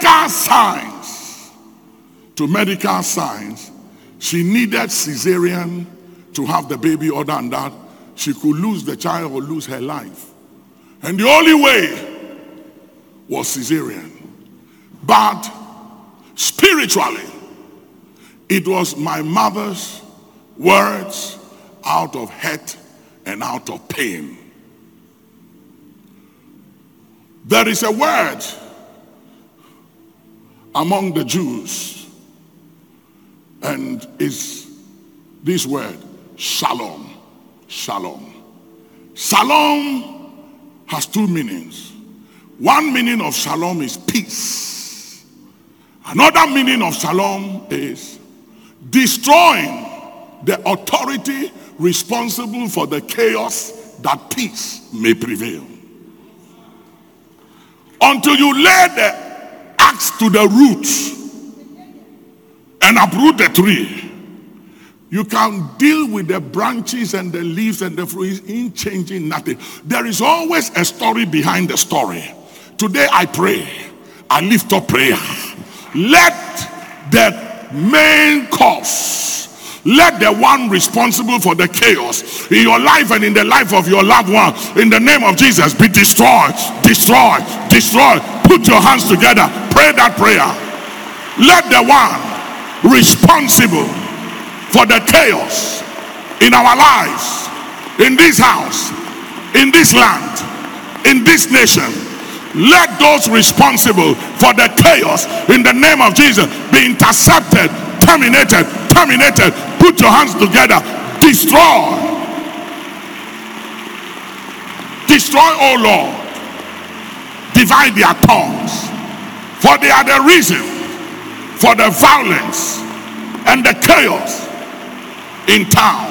medical science, she needed cesarean to have the baby. Other than that, she could lose the child or lose her life. And the only way was cesarean. But spiritually, it was my mother's words out of hurt and out of pain. There is a word among the Jews, and it's this word, shalom. Shalom has two meanings. One meaning of shalom is peace. Another meaning of shalom is destroying the authority responsible for the chaos that peace may prevail. until you lay the axe to the roots and uproot the tree. You can deal with the branches and the leaves and the fruit in changing nothing. There is always a story behind the story. Today I pray, I lift up prayer. Let the main cause, let the one responsible for the chaos in your life and in the life of your loved one, in the name of Jesus, be destroyed, destroyed, destroyed. Put your hands together, pray that prayer. Let the one responsible for the chaos in our lives, in this house, in this land, in this nation, let those responsible for the chaos in the name of Jesus be intercepted, terminated, terminated. Put your hands together, destroy. Destroy, oh Lord. Divide their tongues, for they are the reason for the violence and the chaos in town.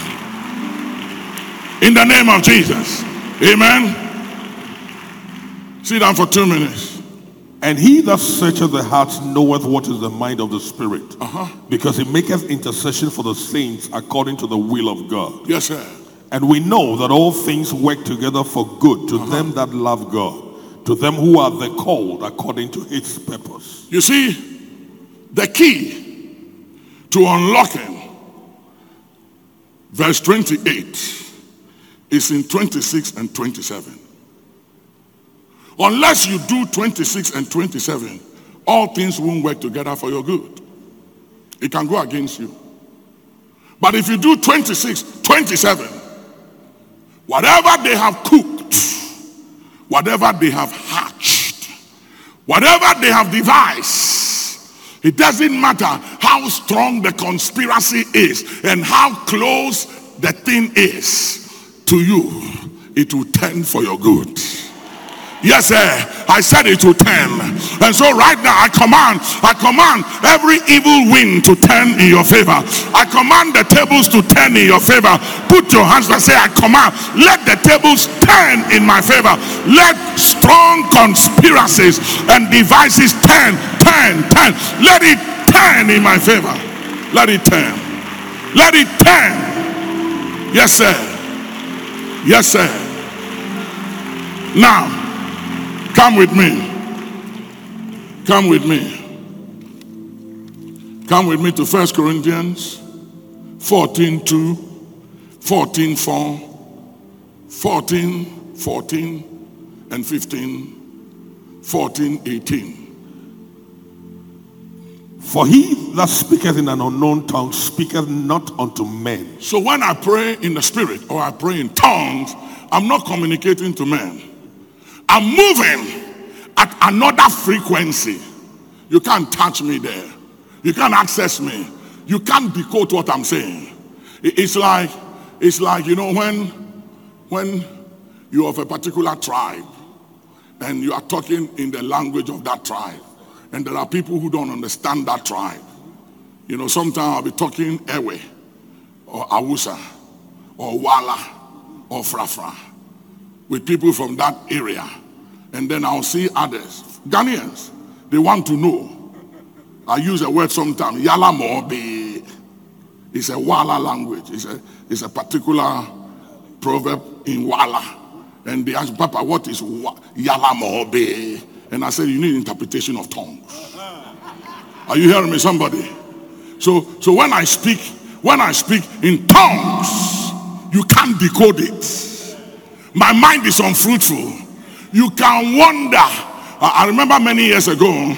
In the name of Jesus. Amen. Sit down for 2 minutes. And he that searcheth the hearts knoweth what is the mind of the Spirit, because he maketh intercession for the saints according to the will of God. Yes, sir. And we know that all things work together for good to them that love God, to them who are the called according to his purpose. You see, the key to unlocking verse 28 is in 26 and 27. Unless you do 26 and 27, all things won't work together for your good. It can go against you. But if you do 26, 27, whatever they have cooked, whatever they have hatched, whatever they have devised, it doesn't matter how strong the conspiracy is and how close the thing is to you, it will turn for your good. Yes, sir. I said it will turn. And so right now I command every evil wind to turn in your favor. I command the tables to turn in your favor. Put your hands and say, I command, let the tables turn in my favor. Let strong conspiracies and devices turn. Let it turn in my favor. Let it turn. Let it turn. Yes, sir. Yes, sir. Now, come with me. Come with me. Come with me to 1 Corinthians 14:2, 14:4, 14:14, and 15:14-18. For he that speaketh in an unknown tongue speaketh not unto men. So when I pray in the spirit or I pray in tongues, I'm not communicating to men. I'm moving at another frequency. You can't touch me there. You can't access me. You can't decode what I'm saying. It's like you know, when you're of a particular tribe and you are talking in the language of that tribe, and there are people who don't understand that tribe. You know, sometimes I'll be talking Ewe or Awusa or Wala or Frafra with people from that area. And then I'll see others, Ghanaians, they want to know. I use a word sometimes, Yala Mobe. It's a Wala language. It's a particular proverb in Wala. And they ask, Papa, what is Yala Mobe? And I said, you need interpretation of tongues. Are you hearing me, somebody? So when I speak in tongues, you can't decode it. My mind is unfruitful. You can wonder. I remember many years ago,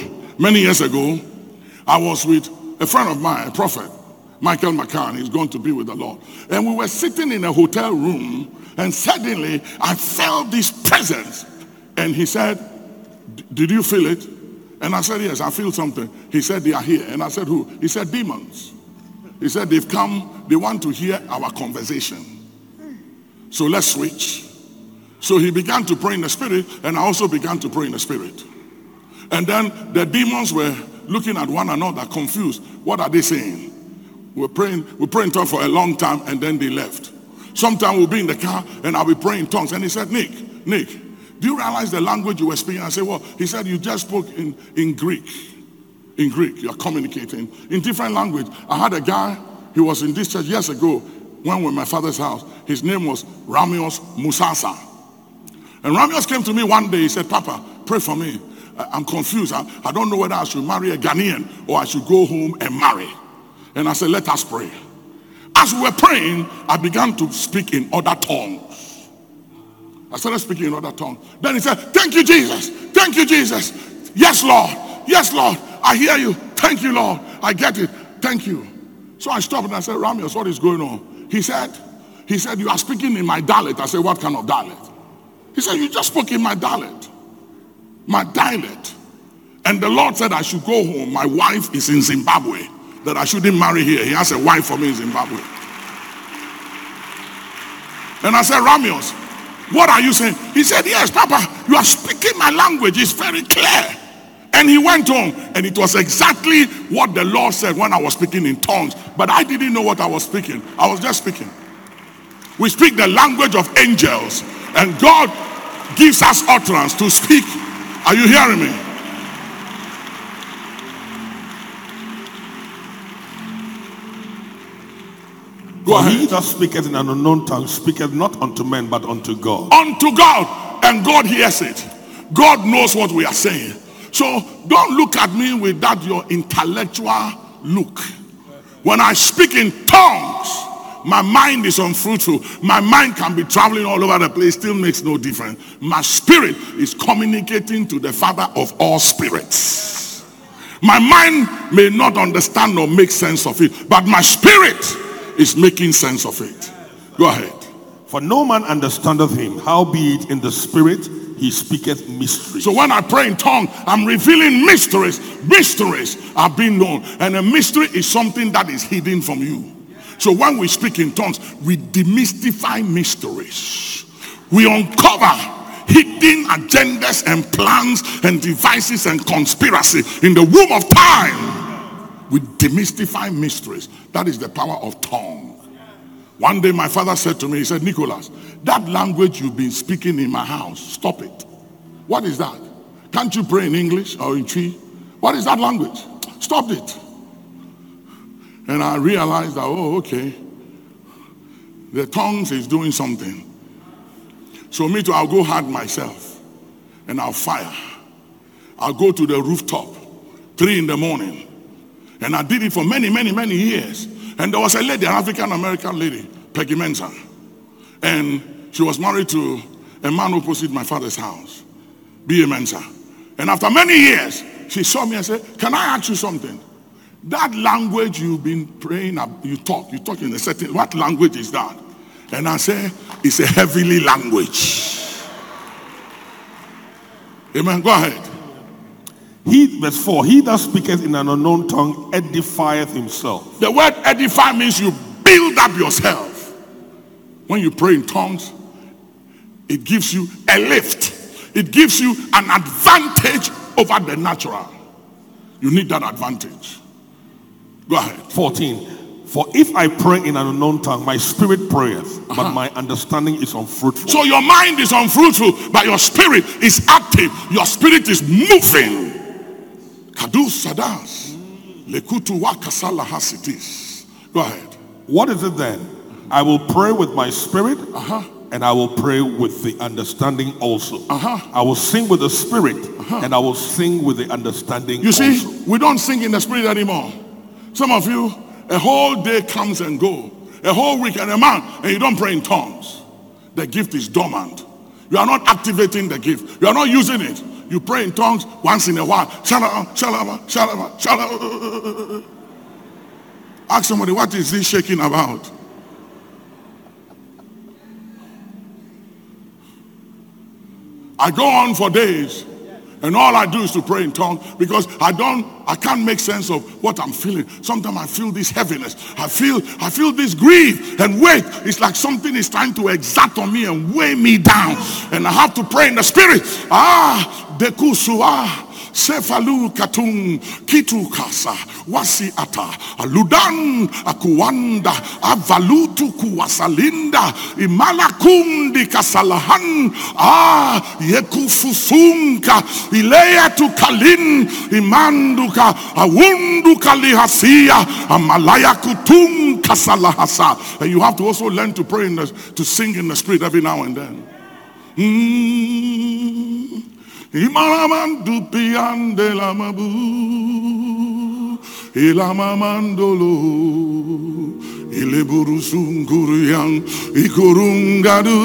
I was with a friend of mine, a prophet, Michael McCann. He's going to be with the Lord. And we were sitting in a hotel room, and suddenly I felt this presence. And he said, did you feel it? And I said, yes, I feel something. He said, they are here. And I said, who? He said, demons. He said, they've come, they want to hear our conversation. So let's switch. So he began to pray in the spirit, and I also began to pray in the spirit. And then the demons were looking at one another, confused. What are they saying? We're praying in tongues for a long time, and then they left. Sometimes we'll be in the car, and I'll be praying in tongues. And he said, Nick, do you realize the language you were speaking? I said, well, he said, you just spoke in Greek. In Greek, you're communicating in different language. I had a guy, he was in this church years ago when we were in my father's house. His name was Ramios Musasa. And Ramios came to me one day, he said, Papa, pray for me. I'm confused. I don't know whether I should marry a Ghanaian or I should go home and marry. And I said, let us pray. As we were praying, I began to speak in other tongues. I started speaking in other tongues. Then he said, thank you, Jesus. Thank you, Jesus. Yes, Lord. Yes, Lord. I hear you. Thank you, Lord. I get it. Thank you. So I stopped and I said, Ramios, what is going on? He said, you are speaking in my dialect. I said, what kind of dialect? He said, you just spoke in my dialect. My dialect. And the Lord said I should go home. My wife is in Zimbabwe. That I shouldn't marry here. He has a wife for me in Zimbabwe. And I said, Ramios, what are you saying? He said, yes, Papa, you are speaking my language. It's very clear. And he went home, and it was exactly what the Lord said when I was speaking in tongues. But I didn't know what I was speaking. I was just speaking. We speak the language of angels, and God gives us utterance to speak. Are you hearing me? Go ahead. He that speaketh in an unknown tongue speaketh not unto men but unto God. Unto God, and God hears it. God knows what we are saying. So don't look at me with that your intellectual look. When I speak in tongues, my mind is unfruitful. My mind can be traveling all over the place, still makes no difference. My spirit is communicating to the Father of all spirits. My mind may not understand or make sense of it, but my spirit is making sense of it. Go ahead. For no man understandeth him, howbeit in the spirit he speaketh mysteries. So when I pray in tongues, I'm revealing mysteries. Mysteries are being known. And a mystery is something that is hidden from you. So when we speak in tongues, we demystify mysteries. We uncover hidden agendas and plans and devices and conspiracy in the womb of time. We demystify mysteries. That is the power of tongue. One day my father said to me, he said, Nicholas, that language you've been speaking in my house, stop it. What is that? Can't you pray in English or in Twi? What is that language? Stop it. And I realized that, oh, okay. The tongues is doing something. So me too, I'll go hard myself. And I'll fire. I'll go to the rooftop, 3 a.m. And I did it for many, many, many years. And there was a lady, an African-American lady, Peggy Mensah. And she was married to a man opposite my father's house, B.A. Mensah. And after many years, she saw me and said, can I ask you something? That language you've been praying, you talk in a certain, what language is that? And I say, it's a heavenly language. Amen, go ahead. Verse 4, he that speaketh in an unknown tongue edifieth himself. The word edify means you build up yourself. When you pray in tongues, it gives you a lift. It gives you an advantage over the natural. You need that advantage. Go ahead. 14, for if I pray in an unknown tongue, my spirit prayeth, but my understanding is unfruitful. So your mind is unfruitful, but your spirit is active. Your spirit is moving. Kadu Sadas. Lekutu Wakasala Hasitis. Go ahead. What is it then? I will pray with my spirit, and I will pray with the understanding also. I will sing with the spirit, and I will sing with the understanding also. You see, we don't sing in the spirit anymore. Some of you, a whole day comes and go. A whole week and a month, and you don't pray in tongues. The gift is dormant. You are not activating the gift. You are not using it. You pray in tongues once in a while. Ask somebody, what is this shaking about? I go on for days, and all I do is to pray in tongues because I can't make sense of what I'm feeling. Sometimes I feel this heaviness. I feel this grief and weight. It's like something is trying to exact on me and weigh me down. And I have to pray in the spirit. Sefalu katung kitu kasa wasi ata aludan akuanda avalutu kuwasalinda imalakundi kasalahan yekufufunka ileya tukalin imanduka awunduka lihasia amalaya kutung kasalahasa. And you have to also learn to pray to sing in the spirit every now and then. Imaramandu piande la mabu ilamamandolo ileburusungurian ikurungadu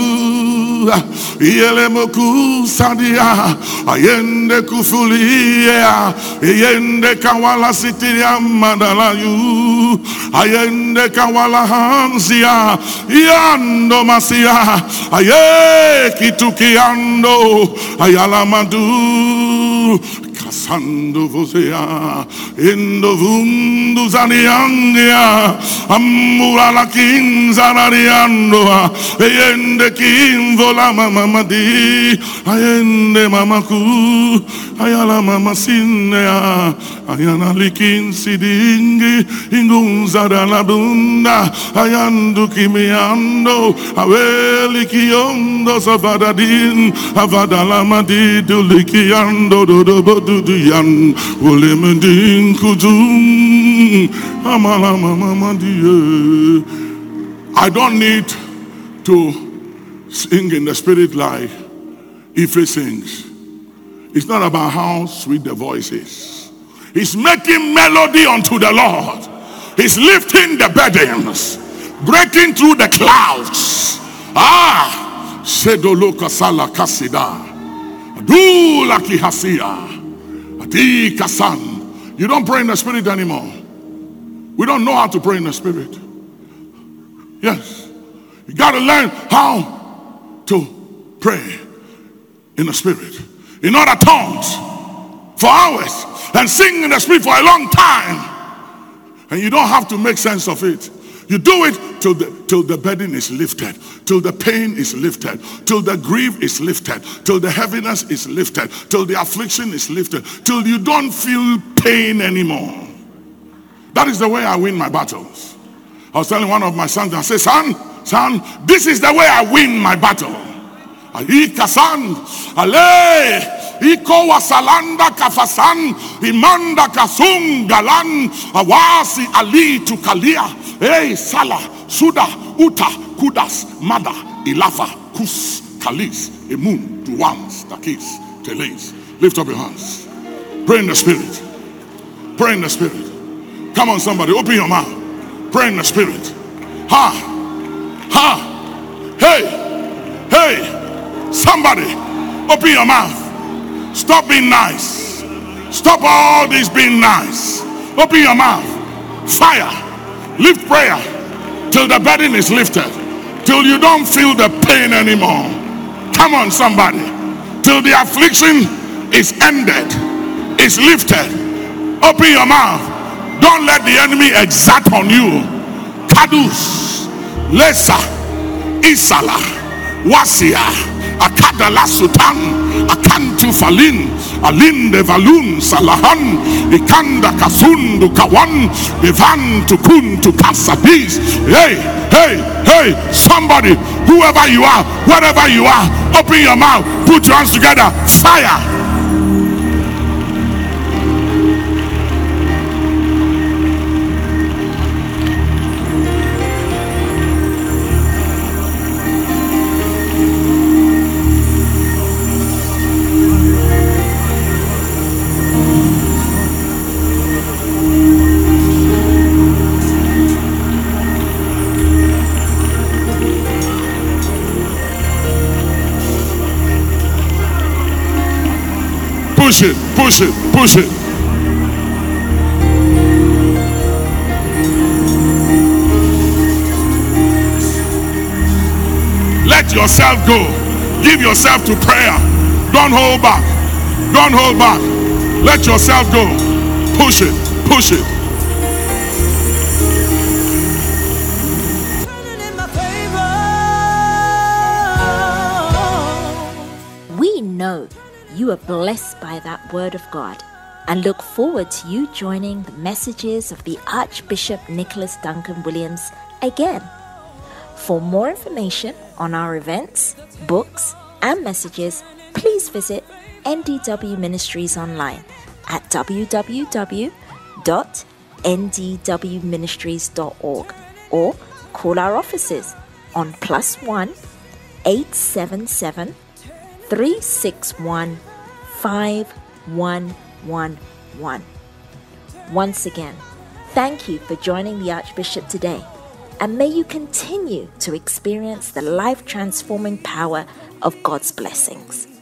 ielemoku sadia ayende kufulia ayende kawala sitiria madalayu ayende kawala hansia yando masia aye kitukiando ayalamadu kasando vosea endo vundu zaniangia amura la kinzanariando ayende kinvola mamadi ayende mamaku ayala mama sinea ayana likin sidingi ingunzada la bunda ayandu kimiando aweli kiondo savadadin avadala madidu likiando dodo yan ulemendin kujum amala mama die. I don't need to sing in the spirit like Ife sings. It's not about how sweet the voice is. He's making melody unto the Lord. He's lifting the burdens, breaking through the clouds. Sedoloka sala kasida. Adula kihasia. Adi kasan. You don't pray in the spirit anymore. We don't know how to pray in the spirit. Yes. You got to learn how to pray in the spirit. In other tongues for hours and sing in the spirit for a long time. And you don't have to make sense of it. You do it till the burden is lifted, till the pain is lifted, till the grief is lifted, till the heaviness is lifted, till the affliction is lifted, till you don't feel pain anymore. That is the way I win my battles. I was telling one of my sons, I said, son, this is the way I win my battle. Kasan, ale, iko wasalanda kafasan, imanda kasung galan, awasi ali tukalia, sala, suda, uta, kudas, mada, ilafa, kus, kalis, emun, duans, takis, teles. Lift up your hands. Pray in the spirit. Pray in the spirit. Come on, somebody, open your mouth. Pray in the spirit. Hey. Somebody, open your mouth. Stop being nice. Stop all this being nice. Open your mouth. Fire. Lift prayer till the burden is lifted. Till you don't feel the pain anymore. Come on, somebody. Till the affliction is ended. Is lifted. Open your mouth. Don't let the enemy exact on you. Kadus. Lesa. Isala. Wasia. Akadala Sultan, Akantu Falin, Alinde Valun, Salahan, Ikanda Kasundu Kawan, Ivan Tukun to Kasadis. Hey, somebody, whoever you are, wherever you are, open your mouth, put your hands together, fire. Push it. Let yourself go. Give yourself to prayer. Don't hold back. Let yourself go. Push it. We know you are blessed by that word of God and look forward to you joining the messages of the Archbishop Nicholas Duncan Williams again. For more information on our events, books, and messages, please visit NDW Ministries online at www.ndwministries.org or call our offices on +1 877 361 5111. Once again, thank you for joining the Archbishop today, and may you continue to experience the life-transforming power of God's blessings.